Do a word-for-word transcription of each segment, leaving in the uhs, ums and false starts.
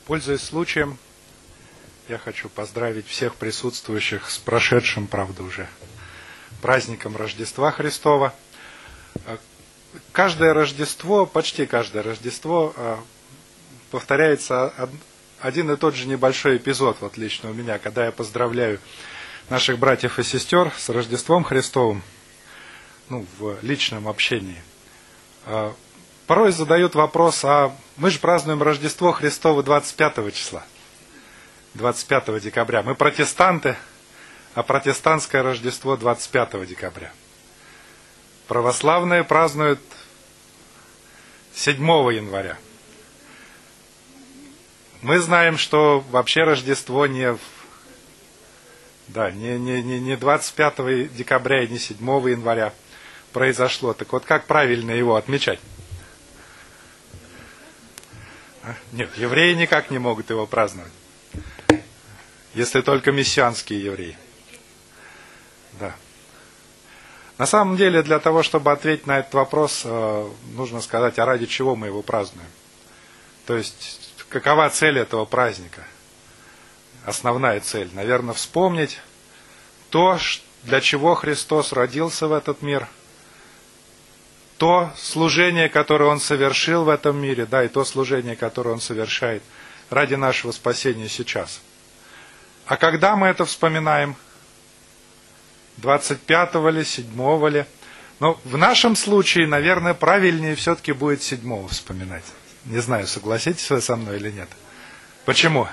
Пользуясь случаем, я хочу поздравить всех присутствующих с прошедшим, правда, уже праздником Рождества Христова. Каждое Рождество, почти каждое Рождество повторяется один и тот же небольшой эпизод, вот лично у меня, когда я поздравляю наших братьев и сестер с Рождеством Христовым, ну, в личном общении. Порой задают вопрос, а мы же празднуем Рождество Христово двадцать пятого числа, двадцать пятого декабря. Мы протестанты, а протестантское Рождество двадцать пятого декабря. Православные празднуют седьмого января. Мы знаем, что вообще Рождество не, да, не, не, не двадцать пятого декабря и не седьмого января произошло. Так вот, как правильно его отмечать? Нет, евреи никак не могут его праздновать. Если только мессианские евреи. Да. На самом деле, для того, чтобы ответить на этот вопрос, нужно сказать, а ради чего мы его празднуем. То есть, какова цель этого праздника? Основная цель, наверное, вспомнить то, для чего Христос родился в этот мир, то служение, которое Он совершил в этом мире, да, и то служение, которое Он совершает ради нашего спасения сейчас. А когда мы это вспоминаем? двадцать пятого ли, седьмого ли? Но в нашем случае, наверное, правильнее все-таки будет седьмого вспоминать. Не знаю, согласитесь вы со мной или нет. Почему?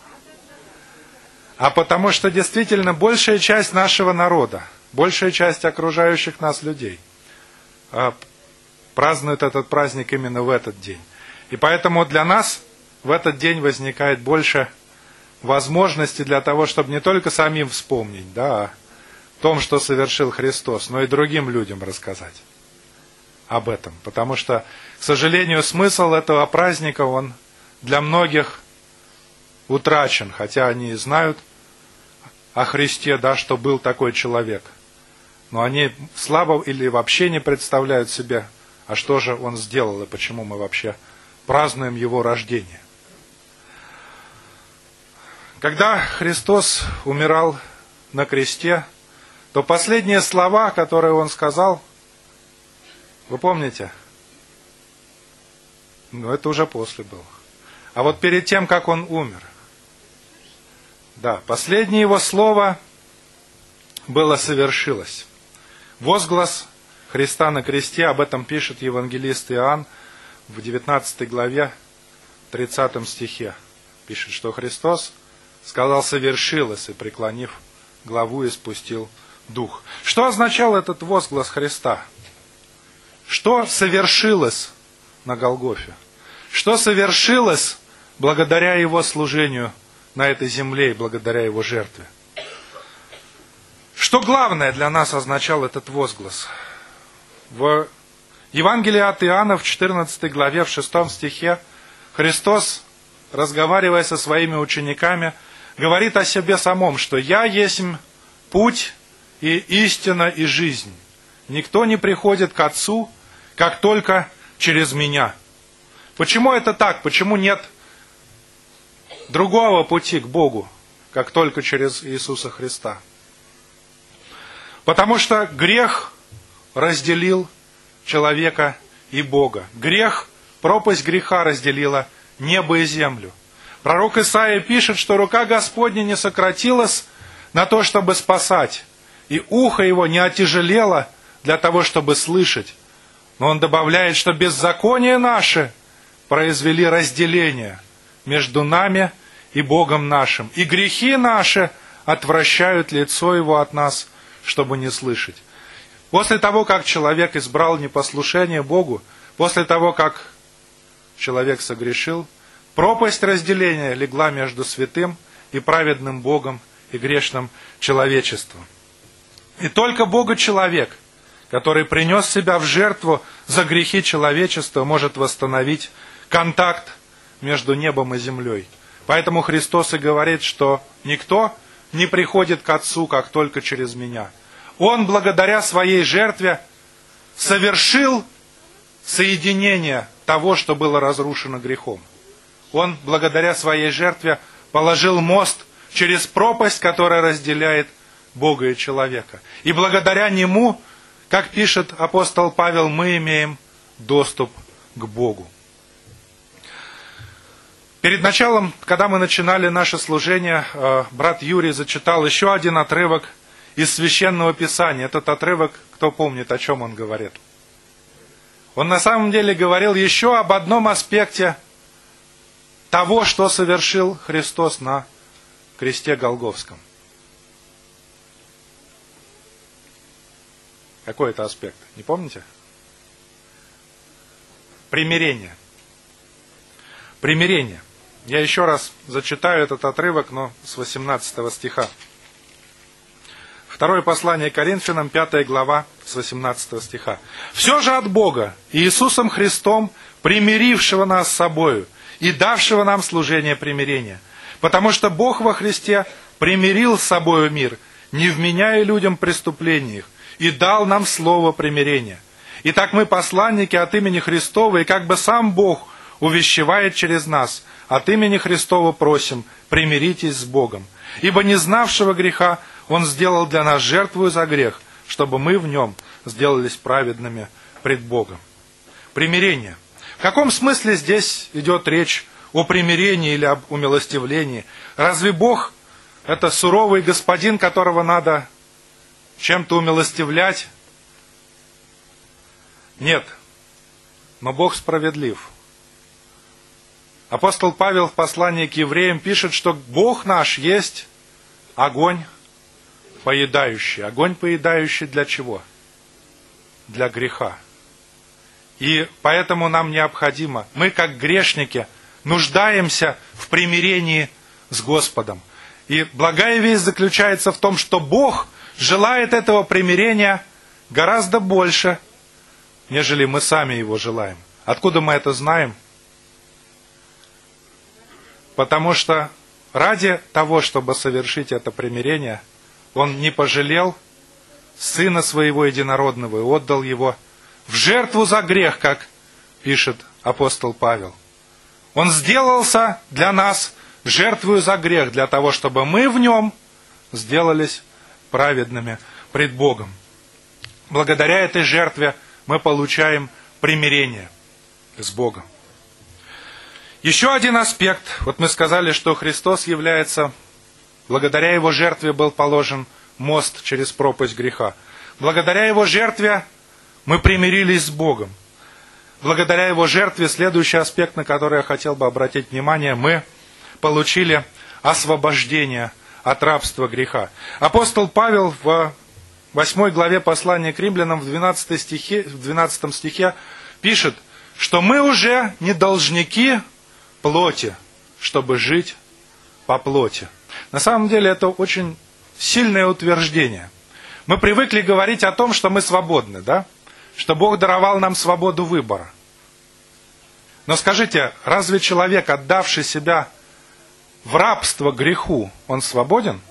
А потому что действительно большая часть нашего народа, большая часть окружающих нас людей празднуют этот праздник именно в этот день. И поэтому для нас в этот день возникает больше возможностей для того, чтобы не только самим вспомнить, да, о том, что совершил Христос, но и другим людям рассказать об этом. Потому что, к сожалению, смысл этого праздника, он для многих утрачен, хотя они знают о Христе, да, что был такой человек. Но они слабо или вообще не представляют себе, а что же Он сделал и почему мы вообще празднуем Его рождение. Когда Христос умирал на кресте, то последние слова, которые Он сказал, вы помните? Ну, это уже после было. А вот перед тем, как Он умер, да, последнее Его слово было «совершилось». Возглас Христа на кресте, об этом пишет евангелист Иоанн в девятнадцатой главе, тридцатом стихе. Пишет, что Христос сказал «совершилось», и, преклонив главу, испустил дух. Что означал этот возглас Христа? Что совершилось на Голгофе? Что совершилось благодаря Его служению на этой земле и благодаря Его жертве? Что главное для нас означал этот возглас? В Евангелии от Иоанна в четырнадцатой главе, в шестом стихе, Христос, разговаривая со своими учениками, говорит о себе самом, что «Я есть путь и истина и жизнь. Никто не приходит к Отцу, как только через Меня». Почему это так? Почему нет другого пути к Богу, как только через Иисуса Христа? Потому что грех разделил человека и Бога. Грех, пропасть греха разделила небо и землю. Пророк Исаия пишет, что рука Господня не сократилась на то, чтобы спасать, и ухо его не отяжелело для того, чтобы слышать. Но он добавляет, что беззакония наши произвели разделение между нами и Богом нашим, и грехи наши отвращают лицо Его от нас, чтобы не слышать. После того, как человек избрал непослушание Богу, после того, как человек согрешил, пропасть разделения легла между святым и праведным Богом и грешным человечеством. И только Бога-человек, который принес себя в жертву за грехи человечества, может восстановить контакт между небом и землей. Поэтому Христос и говорит, что никто не приходит к Отцу, как только через Меня. Он, благодаря своей жертве, совершил соединение того, что было разрушено грехом. Он, благодаря своей жертве, положил мост через пропасть, которая разделяет Бога и человека. И благодаря Нему, как пишет апостол Павел, мы имеем доступ к Богу. Перед началом, когда мы начинали наше служение, брат Юрий зачитал еще один отрывок из Священного Писания. Этот отрывок, кто помнит, о чем он говорит? Он на самом деле говорил еще об одном аспекте того, что совершил Христос на кресте Голгофском. Какой это аспект? Не помните? Примирение. Примирение. Я еще раз зачитаю этот отрывок, но с восемнадцатого стиха. Второе послание Коринфянам, пятая глава, с восемнадцатого стиха. «Все же от Бога, Иисусом Христом, примирившего нас с собою и давшего нам служение примирения. Потому что Бог во Христе примирил с собою мир, не вменяя людям преступления их, и дал нам слово примирения. Итак, мы посланники от имени Христова, и как бы сам Бог увещевает через нас, от имени Христова просим, примиритесь с Богом. Ибо не знавшего греха Он сделал для нас жертву за грех, чтобы мы в нем сделались праведными пред Богом». Примирение. В каком смысле здесь идет речь о примирении или об умилостивлении? Разве Бог – это суровый господин, которого надо чем-то умилостивлять? Нет. Но Бог справедлив. Апостол Павел в послании к евреям пишет, что Бог наш есть огонь поедающий. Огонь поедающий для чего? Для греха. И поэтому нам необходимо, мы как грешники нуждаемся в примирении с Господом. И благая весть заключается в том, что Бог желает этого примирения гораздо больше, нежели мы сами его желаем. Откуда мы это знаем? Потому что ради того, чтобы совершить это примирение, Он не пожалел Сына Своего Единородного и отдал Его в жертву за грех, как пишет апостол Павел. Он сделался для нас жертвою за грех, для того, чтобы мы в Нем сделались праведными пред Богом. Благодаря этой жертве мы получаем примирение с Богом. Еще один аспект. Вот мы сказали, что Христос является, благодаря Его жертве был положен мост через пропасть греха. Благодаря Его жертве мы примирились с Богом. Благодаря Его жертве, следующий аспект, на который я хотел бы обратить внимание, мы получили освобождение от рабства греха. Апостол Павел в восьмой главе послания к римлянам в двенадцатом стихе, в двенадцатом стихе пишет, что мы уже не должники плоти, чтобы жить по плоти. На самом деле это очень сильное утверждение. Мы привыкли говорить о том, что мы свободны, да? Что Бог даровал нам свободу выбора. Но скажите, разве человек, отдавший себя в рабство греху, он свободен?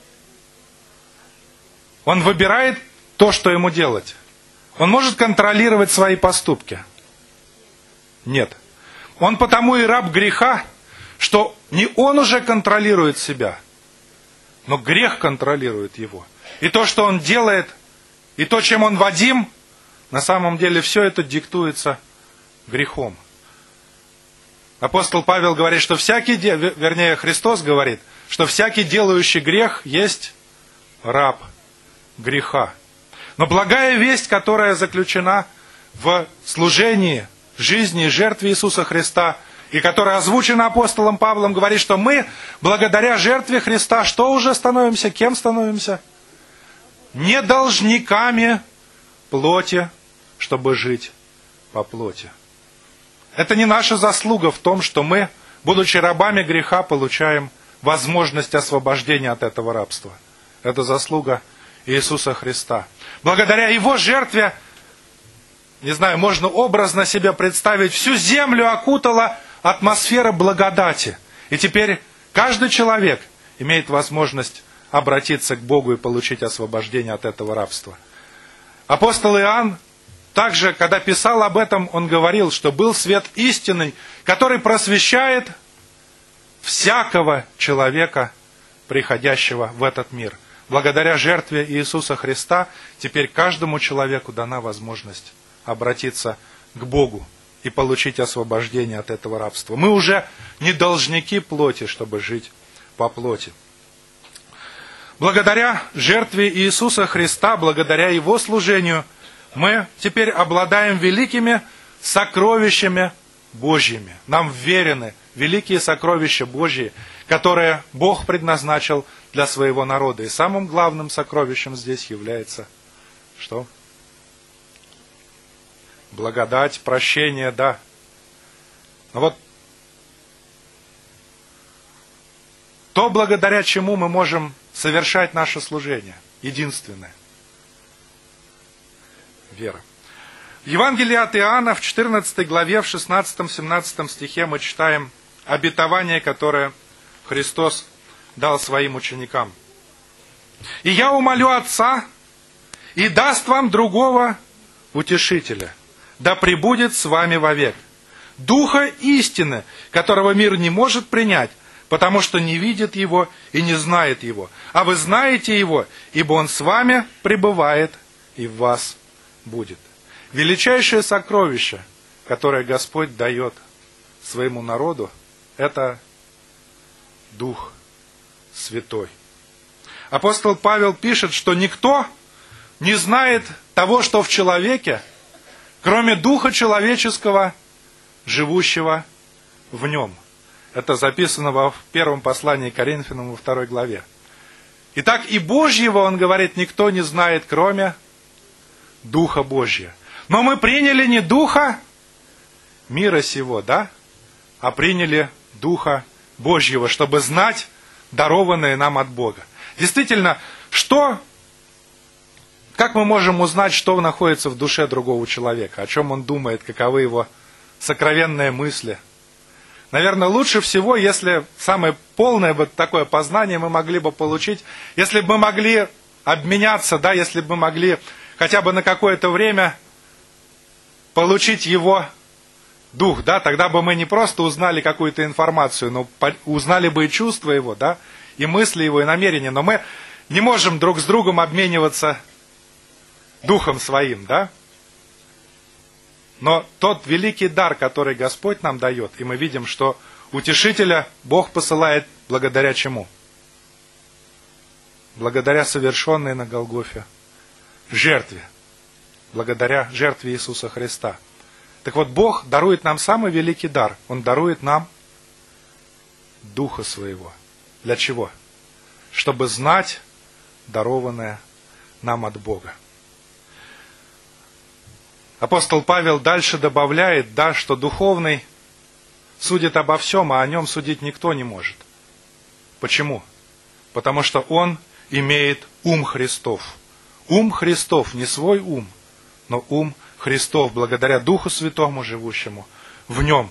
Он выбирает то, что ему делать. Он может контролировать свои поступки? Нет. Он потому и раб греха, что не он уже контролирует себя, но грех контролирует его. И то, что он делает, и то, чем он водим, на самом деле все это диктуется грехом. Апостол Павел говорит, что всякий, вернее, Христос говорит, что всякий делающий грех есть раб греха. Но благая весть, которая заключена в служении, жизни и жертве Иисуса Христа, и которая озвучена апостолом Павлом, говорит, что мы, благодаря жертве Христа, что уже становимся? Кем становимся? Не должниками плоти, чтобы жить по плоти. Это не наша заслуга в том, что мы, будучи рабами греха, получаем возможность освобождения от этого рабства. Это заслуга Иисуса Христа. Благодаря Его жертве, не знаю, можно образно себе представить, всю землю окутала атмосфера благодати. И теперь каждый человек имеет возможность обратиться к Богу и получить освобождение от этого рабства. Апостол Иоанн также, когда писал об этом, он говорил, что был свет истинный, который просвещает всякого человека, приходящего в этот мир. Благодаря жертве Иисуса Христа теперь каждому человеку дана возможность обратиться к Богу и получить освобождение от этого рабства. Мы уже не должники плоти, чтобы жить по плоти. Благодаря жертве Иисуса Христа, благодаря Его служению, мы теперь обладаем великими сокровищами Божьими. Нам вверены великие сокровища Божьи, которые Бог предназначил для своего народа. И самым главным сокровищем здесь является что? Благодать, прощение, да. Но вот то, благодаря чему мы можем совершать наше служение, единственное. Вера. В Евангелии от Иоанна в четырнадцатой главе, в шестнадцатом-семнадцатом стихе мы читаем обетование, которое Христос дал своим ученикам. «И я умолю Отца, и даст вам другого утешителя, да пребудет с вами вовек, Духа истины, которого мир не может принять, потому что не видит Его и не знает Его. А вы знаете Его, ибо Он с вами пребывает и в вас будет». Величайшее сокровище, которое Господь дает своему народу, это Дух Святой. Апостол Павел пишет, что никто не знает того, что в человеке, кроме Духа человеческого, живущего в нем. Это записано во первом послании к Коринфянам во второй главе. Итак, и Божьего, он говорит, никто не знает, кроме Духа Божьего. Но мы приняли не Духа мира сего, да? А приняли Духа Божьего, чтобы знать дарованное нам от Бога. Действительно, что, как мы можем узнать, что находится в душе другого человека, о чем он думает, каковы его сокровенные мысли? Наверное, лучше всего, если самое полное вот такое познание мы могли бы получить, если бы мы могли обменяться, да, если бы мы могли хотя бы на какое-то время получить его дух, да, тогда бы мы не просто узнали какую-то информацию, но узнали бы и чувства его, да, и мысли его, и намерения. Но мы не можем друг с другом обмениваться духом своим, да. Но тот великий дар, который Господь нам дает, и мы видим, что утешителя Бог посылает благодаря чему? Благодаря совершенной на Голгофе жертве. Благодаря жертве Иисуса Христа. Так вот, Бог дарует нам самый великий дар. Он дарует нам Духа Своего. Для чего? Чтобы знать дарованное нам от Бога. Апостол Павел дальше добавляет, да, что духовный судит обо всем, а о нем судить никто не может. Почему? Потому что он имеет ум Христов. Ум Христов, не свой ум, но ум Христов, благодаря Духу Святому, живущему в нем.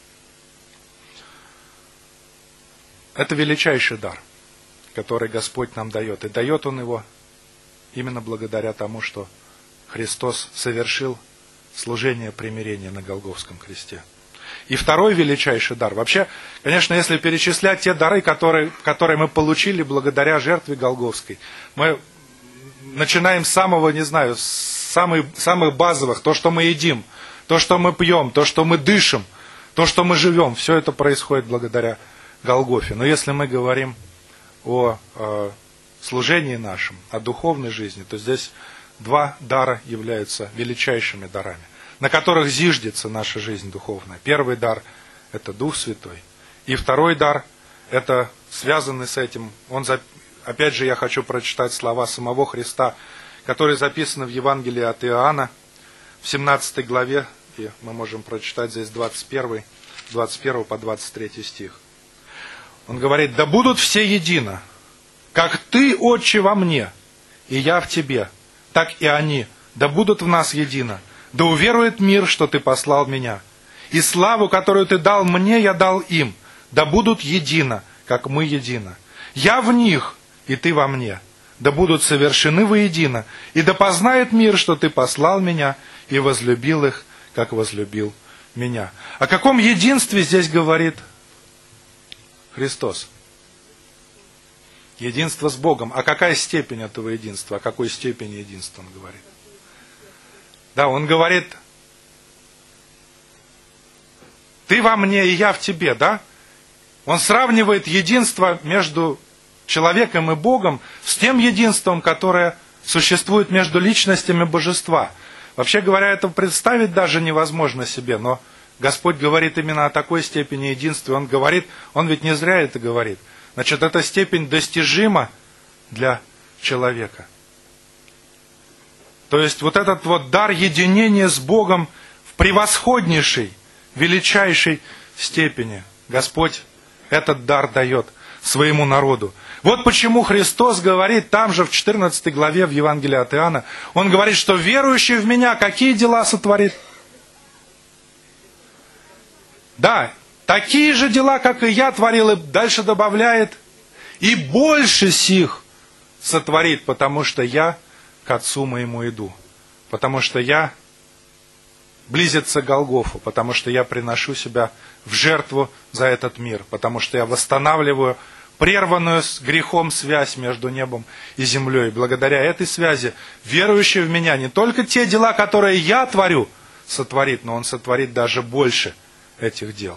Это величайший дар, который Господь нам дает. И дает Он его именно благодаря тому, что Христос совершил служение примирения на Голгофском кресте. И второй величайший дар. Вообще, конечно, если перечислять те дары, которые, которые мы получили благодаря жертве Голгофской, мы начинаем с самого, не знаю, с самых, самых базовых, то, что мы едим, то, что мы пьем, то, что мы дышим, то, что мы живем, все это происходит благодаря Голгофе. Но если мы говорим о э, служении нашем, о духовной жизни, то здесь два дара являются величайшими дарами, на которых зиждется наша жизнь духовная. Первый дар – это Дух Святой. И второй дар – это связанный с этим. Он, опять же, я хочу прочитать слова самого Христа, которые записаны в Евангелии от Иоанна, в семнадцатой главе, и мы можем прочитать здесь двадцать первый, двадцать первый по двадцать третий стих. Он говорит: «Да будут все едино, как Ты, Отче, во мне, и я в Тебе, так и они, да будут в нас едино. Да уверует мир, что Ты послал меня. И славу, которую Ты дал мне, я дал им, да будут едино, как мы едино. Я в них, и Ты во мне. Да будут совершены воедино, и да познает мир, что Ты послал меня, и возлюбил их, как возлюбил меня». О каком единстве здесь говорит Христос. Единство с Богом. А какая степень этого единства? О какой степени единства он говорит? Да, он говорит, ты во мне и я в тебе, да? Он сравнивает единство между человеком и Богом с тем единством, которое существует между личностями божества. Вообще говоря, это представить даже невозможно себе, но Господь говорит именно о такой степени единства. Он говорит, Он ведь не зря это говорит. Значит, эта степень достижима для человека. То есть вот этот вот дар единения с Богом в превосходнейшей, величайшей степени Господь этот дар дает своему народу. Вот почему Христос говорит там же в четырнадцатой главе в Евангелии от Иоанна, Он говорит, что верующий в Меня какие дела сотворит? Да, такие же дела, как и Я творил, и дальше добавляет, и больше сих сотворит, потому что Я к Отцу Моему иду, потому что Я близится к Голгофу, потому что Я приношу себя в жертву за этот мир, потому что Я восстанавливаю прерванную с грехом связь между небом и землей. И благодаря этой связи верующий в Меня не только те дела, которые Я творю, сотворит, но он сотворит даже больше этих дел.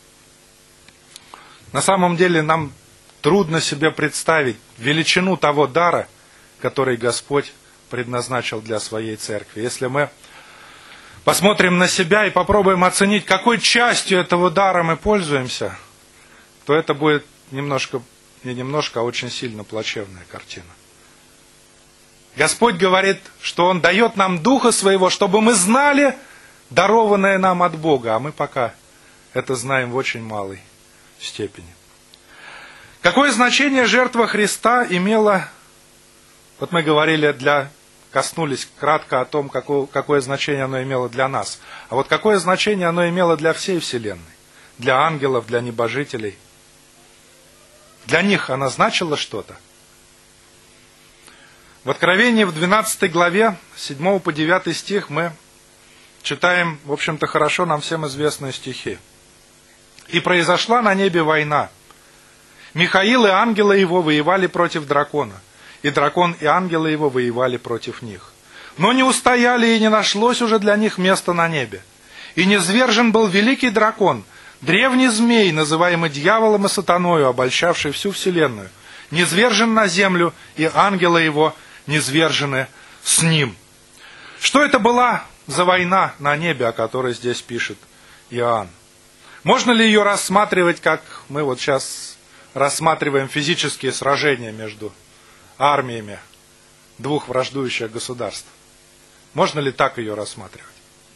На самом деле нам трудно себе представить величину того дара, который Господь предназначил для своей церкви. Если мы посмотрим на себя и попробуем оценить, какой частью этого дара мы пользуемся, то это будет немножко, не немножко, а очень сильно плачевная картина. Господь говорит, что Он дает нам Духа Своего, чтобы мы знали дарованное нам от Бога, а мы пока это знаем в очень малой степени. Какое значение жертва Христа имела, вот мы говорили, для, коснулись кратко о том, какое, какое значение оно имело для нас. А вот какое значение оно имело для всей Вселенной, для ангелов, для небожителей. Для них она значила что-то. В Откровении в двенадцатой главе, с седьмого по девятый стих, мы читаем, в общем-то, хорошо нам всем известные стихи. «И произошла на небе война. Михаил и ангелы его воевали против дракона, и дракон и ангелы его воевали против них. Но не устояли, и не нашлось уже для них места на небе. И низвержен был великий дракон, древний змей, называемый дьяволом и сатаною, обольщавший всю вселенную, низвержен на землю, и ангелы его низвержены с ним». Что это была за война на небе, о которой здесь пишет Иоанн? Можно ли ее рассматривать, как мы вот сейчас рассматриваем физические сражения между армиями двух враждующих государств? Можно ли так ее рассматривать?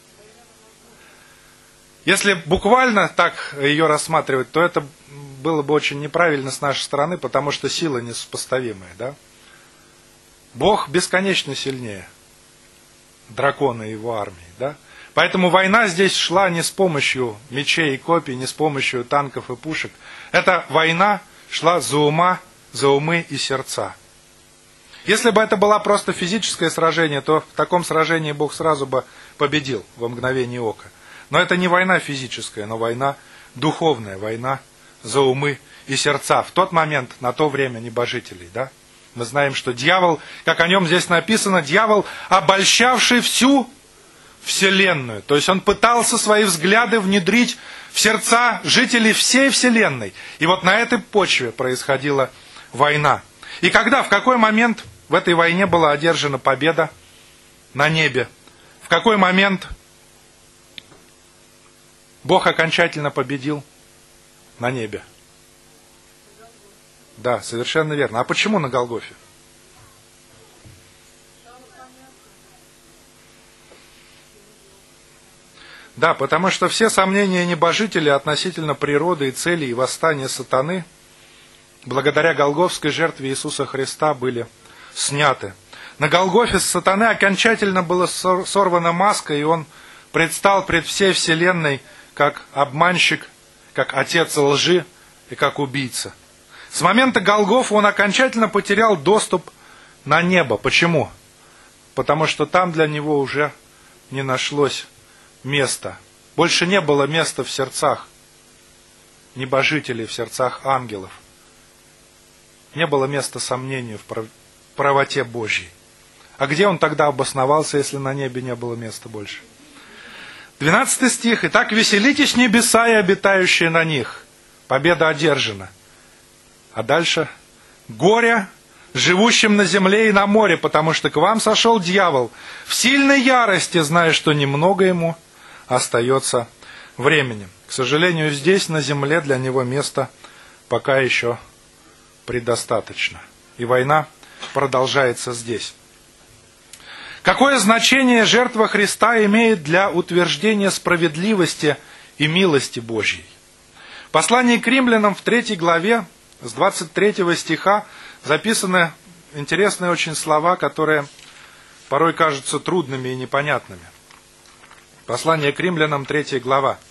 Если буквально так ее рассматривать, то это было бы очень неправильно с нашей стороны, потому что сила несопоставимая, да? Бог бесконечно сильнее дракона и его армии, да? Поэтому война здесь шла не с помощью мечей и копий, не с помощью танков и пушек. Эта война шла за ума, за умы и сердца. Если бы это было просто физическое сражение, то в таком сражении Бог сразу бы победил во мгновение ока. Но это не война физическая, но война духовная, война за умы и сердца. В тот момент, на то время небожителей, да? Мы знаем, что дьявол, как о нем здесь написано, дьявол, обольщавший всю Вселенную. То есть он пытался свои взгляды внедрить в сердца жителей всей Вселенной. И вот на этой почве происходила война. И когда, в какой момент в этой войне была одержана победа на небе? В какой момент Бог окончательно победил на небе? Да, совершенно верно. А почему на Голгофе? Да, потому что все сомнения небожителей относительно природы и целей и восстания сатаны благодаря голгофской жертве Иисуса Христа были сняты. На Голгофе с сатаны окончательно была сорвана маска, и он предстал пред всей вселенной как обманщик, как отец лжи и как убийца. С момента Голгофы он окончательно потерял доступ на небо. Почему? Потому что там для него уже не нашлось места. Больше не было места в сердцах небожителей, в сердцах ангелов. Не было места сомнению в правоте Божьей. А где он тогда обосновался, если на небе не было места больше? двенадцатый стих. «Итак, веселитесь небеса и обитающие на них. Победа одержана». А дальше. «Горе живущим на земле и на море, потому что к вам сошел дьявол в сильной ярости, зная, что немного ему остается времени». К сожалению, здесь, на земле, для него места пока еще предостаточно. И война продолжается здесь. Какое значение жертва Христа имеет для утверждения справедливости и милости Божьей? В послании к римлянам в третьей главе с двадцать третьего стиха записаны интересные очень слова, которые порой кажутся трудными и непонятными. Послание к римлянам, третья глава.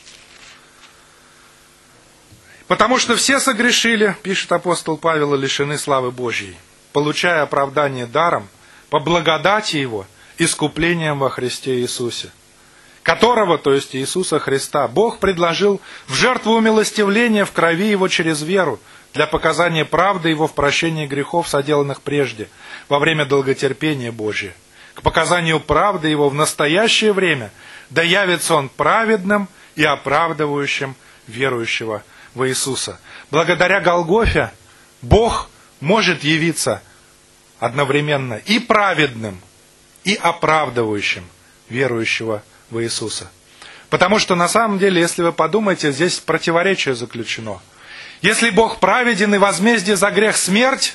«Потому что все согрешили, — пишет апостол Павел, — и лишены славы Божьей, получая оправдание даром, по благодати Его, искуплением во Христе Иисусе, которого, то есть Иисуса Христа, Бог предложил в жертву умилостивления в крови Его через веру, для показания правды Его в прощении грехов, соделанных прежде, во время долготерпения Божия, к показанию правды Его в настоящее время, да явится Он праведным и оправдывающим верующего в Иисуса». Благодаря Голгофе Бог может явиться одновременно и праведным, и оправдывающим верующего в Иисуса. Потому что на самом деле, если вы подумаете, здесь противоречие заключено. Если Бог праведен и возмездие за грех смерть,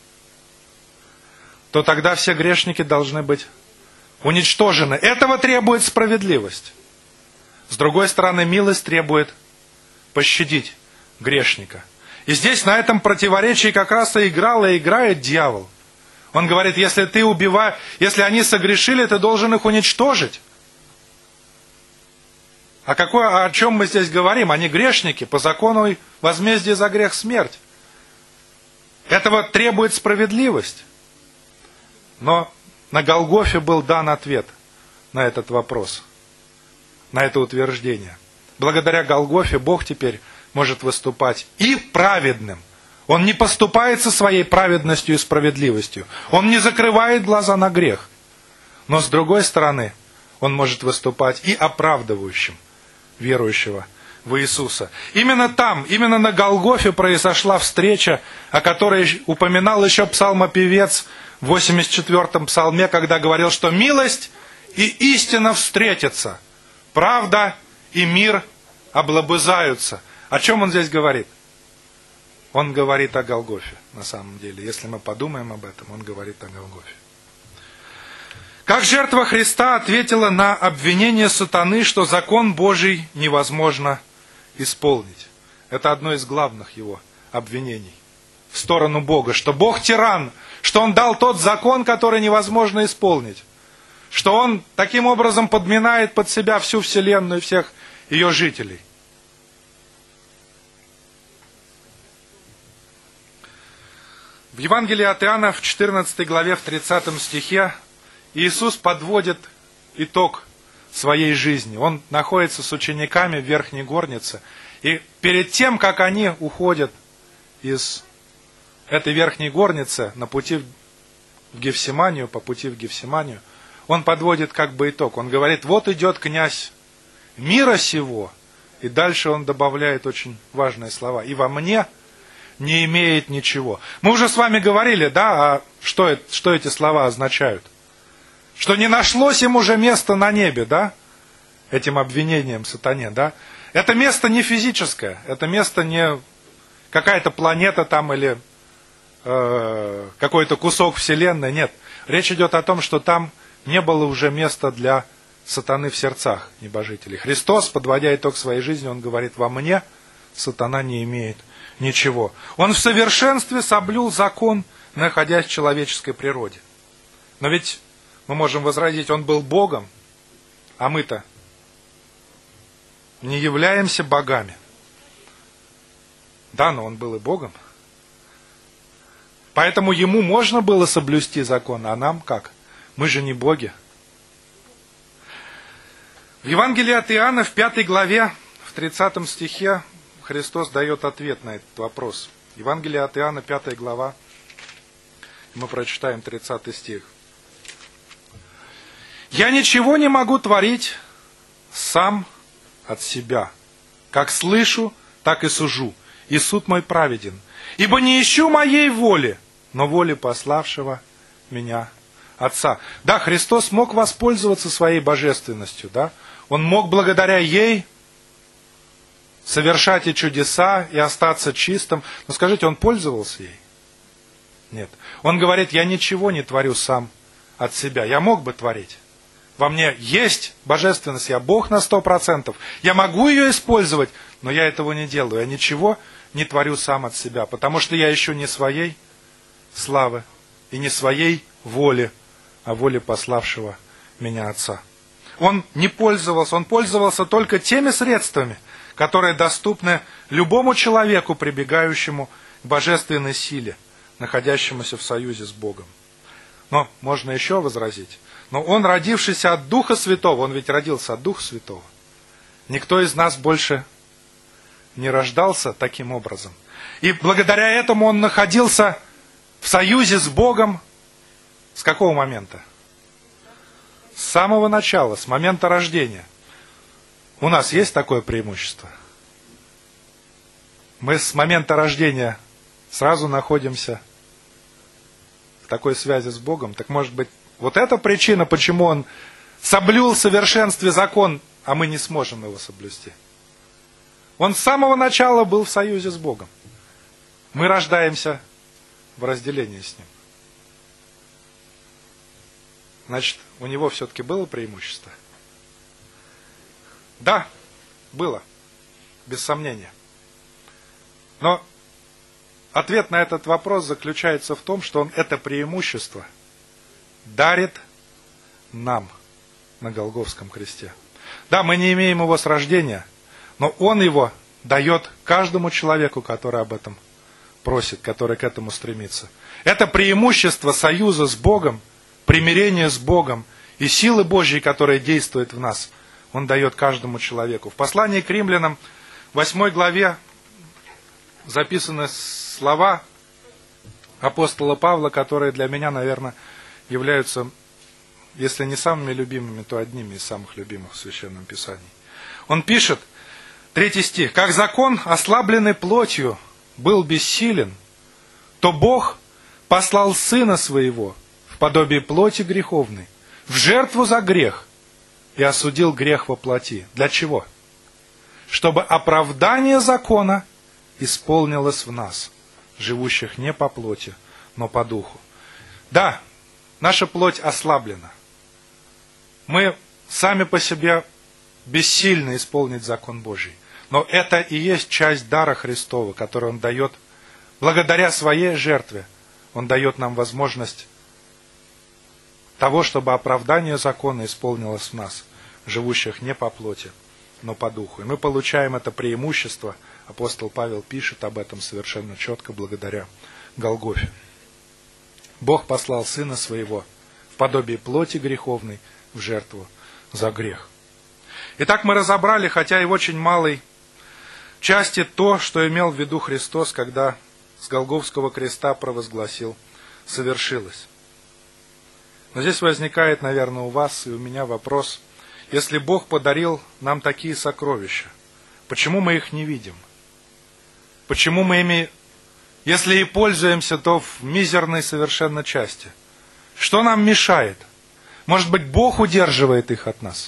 то тогда все грешники должны быть уничтожены. Этого требует справедливость. С другой стороны, милость требует пощадить грешника. И здесь на этом противоречии как раз и играл и играет дьявол. Он говорит, если ты убиваешь, если они согрешили, ты должен их уничтожить. А какое, о чем мы здесь говорим? Они грешники, по закону возмездия за грех смерть. Этого требует справедливость. Но на Голгофе был дан ответ на этот вопрос, на это утверждение. Благодаря Голгофе Бог теперь может выступать и праведным. Он не поступает со своей праведностью и справедливостью. Он не закрывает глаза на грех. Но с другой стороны, Он может выступать и оправдывающим верующего в Иисуса. Именно там, именно на Голгофе произошла встреча, о которой упоминал еще псалмопевец в восемьдесят четвёртом псалме, когда говорил, что милость и истина встретятся, правда и мир облобызаются. О чем он здесь говорит? Он говорит о Голгофе, на самом деле. Если мы подумаем об этом, он говорит о Голгофе. Как жертва Христа ответила на обвинение сатаны, что закон Божий невозможно исполнить. Это одно из главных его обвинений в сторону Бога, что Бог тиран, что Он дал тот закон, который невозможно исполнить, что Он таким образом подминает под себя всю вселенную и всех ее жителей. В Евангелии от Иоанна в четырнадцатой главе, в тридцатом стихе, Иисус подводит итог своей жизни. Он находится с учениками в верхней горнице. И перед тем, как они уходят из этой верхней горницы на пути в Гефсиманию, по пути в Гефсиманию, он подводит как бы итог. Он говорит, вот идет князь мира сего. И дальше он добавляет очень важные слова. И во мне не имеет ничего. Мы уже с вами говорили, да, а что, это, что эти слова означают? Что не нашлось им уже места на небе, да? Этим обвинением сатане, да? Это место не физическое, это место не какая-то планета там или э, какой-то кусок вселенной, нет. Речь идет о том, что там не было уже места для сатаны в сердцах небожителей. Христос, подводя итог своей жизни, Он говорит, во мне сатана не имеет ничего. Он в совершенстве соблюл закон, находясь в человеческой природе. Но ведь мы можем возразить, Он был Богом, а мы-то не являемся богами. Да, но Он был и Богом. Поэтому Ему можно было соблюсти закон, а нам как? Мы же не боги. В Евангелии от Иоанна в пятой главе, в тридцатом стихе, Христос дает ответ на этот вопрос. Евангелие от Иоанна, пятая глава. Мы прочитаем тридцатый стих. «Я ничего не могу творить сам от себя. Как слышу, так и сужу. И суд мой праведен. Ибо не ищу моей воли, но воли пославшего меня Отца». Да, Христос мог воспользоваться своей божественностью, да? Он мог благодаря ей совершать и чудеса, и остаться чистым. Но скажите, он пользовался ей? Нет. Он говорит, я ничего не творю сам от себя. Я мог бы творить. Во мне есть божественность, я Бог на сто процентов. Я могу ее использовать, но я этого не делаю. Я ничего не творю сам от себя, потому что я ищу не своей славы и не своей воли, а воли пославшего меня Отца. Он не пользовался, он пользовался только теми средствами, которые доступны любому человеку, прибегающему к божественной силе, находящемуся в союзе с Богом. Но можно еще возразить. Но он, родившийся от Духа Святого, он ведь родился от Духа Святого. Никто из нас больше не рождался таким образом. И благодаря этому он находился в союзе с Богом с какого момента? С самого начала, с момента рождения. У нас есть такое преимущество? Мы с момента рождения сразу находимся в такой связи с Богом. Так может быть, вот это причина, почему он соблюл в совершенстве закон, а мы не сможем его соблюсти. Он с самого начала был в союзе с Богом. Мы рождаемся в разделении с Ним. Значит, у него все-таки было преимущество? Да, было, без сомнения. Но ответ на этот вопрос заключается в том, что он это преимущество дарит нам на Голгофском кресте. Да, мы не имеем его с рождения, но он его дает каждому человеку, который об этом просит, который к этому стремится. Это преимущество союза с Богом, примирения с Богом и силы Божьей, которая действует в нас, он дает каждому человеку. В послании к римлянам, в восьмой главе, записаны слова апостола Павла, которые для меня, наверное, являются, если не самыми любимыми, то одними из самых любимых в Священном Писании. Он пишет, третий стих, «Как закон, ослабленный плотью, был бессилен, то Бог послал Сына Своего в подобие плоти греховной, в жертву за грех, и осудил грех во плоти». Для чего? Чтобы оправдание закона исполнилось в нас, живущих не по плоти, но по духу. Да, наша плоть ослаблена. Мы сами по себе бессильны исполнить закон Божий. Но это и есть часть дара Христова, который Он дает благодаря Своей жертве. Он дает нам возможность того, чтобы оправдание закона исполнилось в нас, живущих не по плоти, но по духу. И мы получаем это преимущество. Апостол Павел пишет об этом совершенно четко благодаря Голгофе. Бог послал Сына Своего в подобие плоти греховной в жертву за грех. Итак, мы разобрали, хотя и в очень малой части, то, что имел в виду Христос, когда с Голгофского креста провозгласил «совершилось». Но здесь возникает, наверное, у вас и у меня вопрос, если Бог подарил нам такие сокровища, почему мы их не видим? Почему мы ими, если и пользуемся, то в мизерной совершенно части? Что нам мешает? Может быть, Бог удерживает их от нас?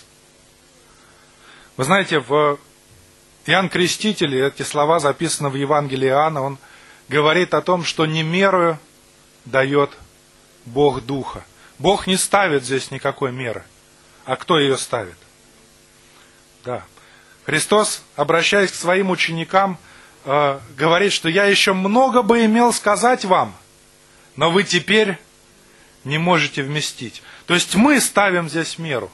Вы знаете, в Иоанн Креститель, эти слова записаны в Евангелии Иоанна, он говорит о том, что не мерою дает Бог Духа. Бог не ставит здесь никакой меры. А кто ее ставит? Да. Христос, обращаясь к своим ученикам, э, говорит, что я еще много бы имел сказать вам, но вы теперь не можете вместить. То есть мы ставим здесь меру.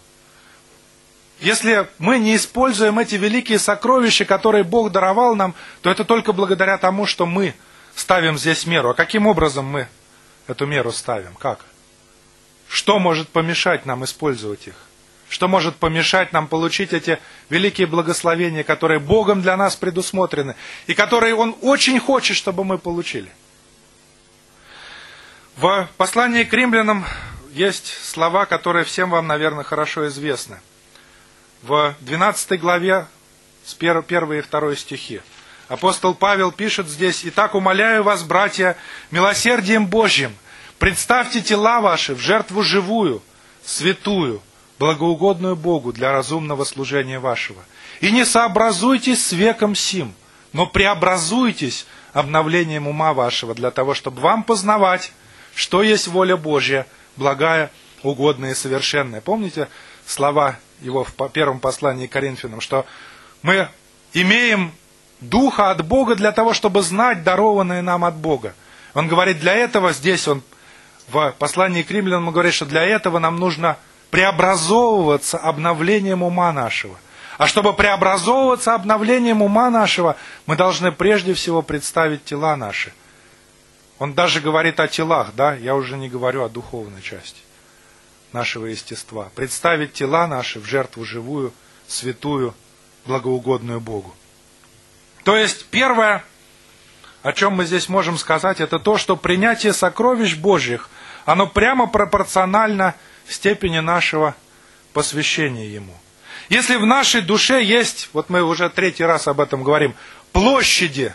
Если мы не используем эти великие сокровища, которые Бог даровал нам, то это только благодаря тому, что мы ставим здесь меру. А каким образом мы эту меру ставим? Как? Что может помешать нам использовать их? Что может помешать нам получить эти великие благословения, которые Богом для нас предусмотрены, и которые Он очень хочет, чтобы мы получили? В послании к римлянам есть слова, которые всем вам, наверное, хорошо известны. В двенадцатой главе, с первого и второго стихи, апостол Павел пишет здесь: «Итак, умоляю вас, братья, милосердием Божьим, представьте тела ваши в жертву живую, святую, благоугодную Богу для разумного служения вашего. И не сообразуйтесь с веком сим, но преобразуйтесь обновлением ума вашего, для того, чтобы вам познавать, что есть воля Божья, благая, угодная и совершенная». Помните слова его в первом послании к Коринфянам, что мы имеем Духа от Бога для того, чтобы знать дарованное нам от Бога. Он говорит, для этого здесь, он в послании к римлянам он говорит, что для этого нам нужно преобразовываться обновлением ума нашего. А чтобы преобразовываться обновлением ума нашего, мы должны прежде всего представить тела наши. Он даже говорит о телах, да, я уже не говорю о духовной части нашего естества. Представить тела наши в жертву живую, святую, благоугодную Богу. То есть, первое, о чем мы здесь можем сказать, это то, что принятие сокровищ Божьих, оно прямо пропорционально степени нашего посвящения Ему. Если в нашей душе есть, вот мы уже третий раз об этом говорим, площади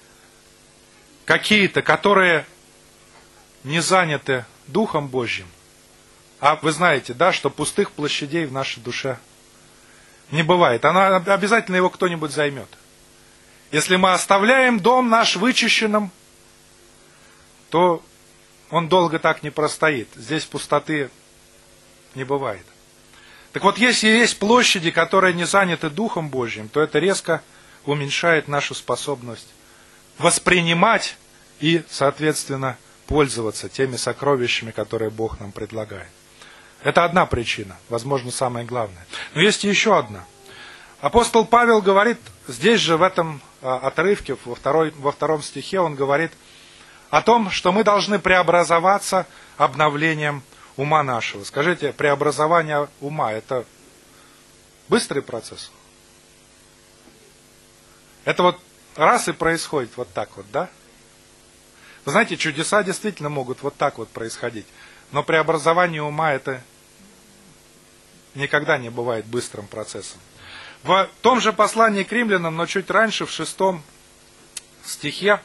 какие-то, которые не заняты Духом Божьим, а вы знаете, да, что пустых площадей в нашей душе не бывает. Она, обязательно его кто-нибудь займет. Если мы оставляем дом наш вычищенным, то он долго так не простоит. Здесь пустоты не бывает. Так вот, если есть площади, которые не заняты Духом Божьим, то это резко уменьшает нашу способность воспринимать и, соответственно, пользоваться теми сокровищами, которые Бог нам предлагает. Это одна причина, возможно, самая главная. Но есть еще одна. Апостол Павел говорит, здесь же в этом отрывке, во, второй, во втором стихе, он говорит о том, что мы должны преобразоваться обновлением ума нашего. Скажите, преобразование ума – это быстрый процесс? Это вот раз и происходит вот так вот, да? Вы знаете, чудеса действительно могут вот так вот происходить. Но преобразование ума – это никогда не бывает быстрым процессом. В том же послании к римлянам, но чуть раньше, в шестом стихе,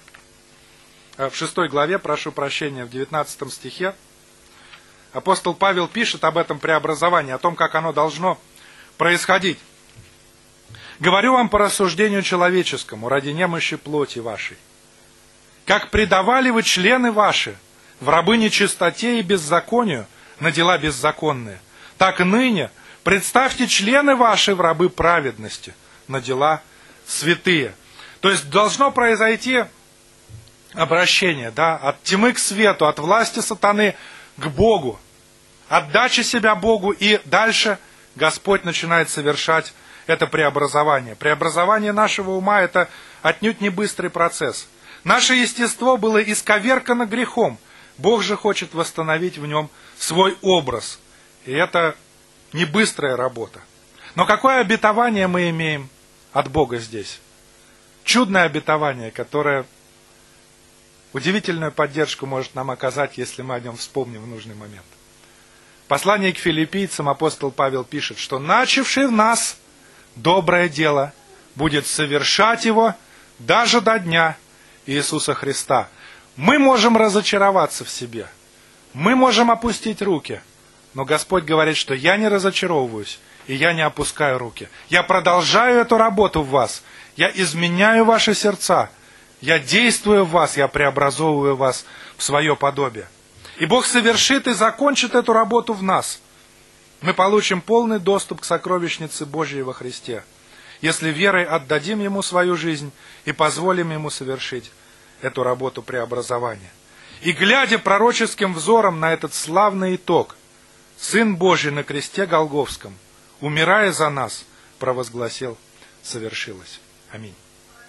в шестой главе, прошу прощения, в девятнадцатом стихе, апостол Павел пишет об этом преобразовании, о том, как оно должно происходить. «Говорю вам по рассуждению человеческому, ради немощи плоти вашей. Как предавали вы члены ваши в рабы нечистоте и беззаконию на дела беззаконные, так ныне представьте члены ваши в рабы праведности на дела святые». То есть должно произойти обращение, да, от тьмы к свету, от власти сатаны к Богу, отдача себя Богу, и дальше Господь начинает совершать это преобразование. Преобразование нашего ума – это отнюдь не быстрый процесс. Наше естество было исковеркано грехом. Бог же хочет восстановить в нем свой образ. И это не быстрая работа. Но какое обетование мы имеем от Бога здесь? Чудное обетование, которое удивительную поддержку может нам оказать, если мы о нем вспомним в нужный момент. В послании к филиппийцам апостол Павел пишет, что начавший в нас доброе дело будет совершать его даже до дня Иисуса Христа. Мы можем разочароваться в себе, мы можем опустить руки, но Господь говорит, что я не разочаровываюсь, и я не опускаю руки. Я продолжаю эту работу в вас, я изменяю ваши сердца, я действую в вас, я преобразовываю вас в свое подобие. И Бог совершит и закончит эту работу в нас. Мы получим полный доступ к сокровищнице Божьей во Христе, если верой отдадим Ему свою жизнь и позволим Ему совершить эту работу преобразования. И глядя пророческим взором на этот славный итог, Сын Божий на кресте Голгофском, умирая за нас, провозгласил: совершилось. Аминь.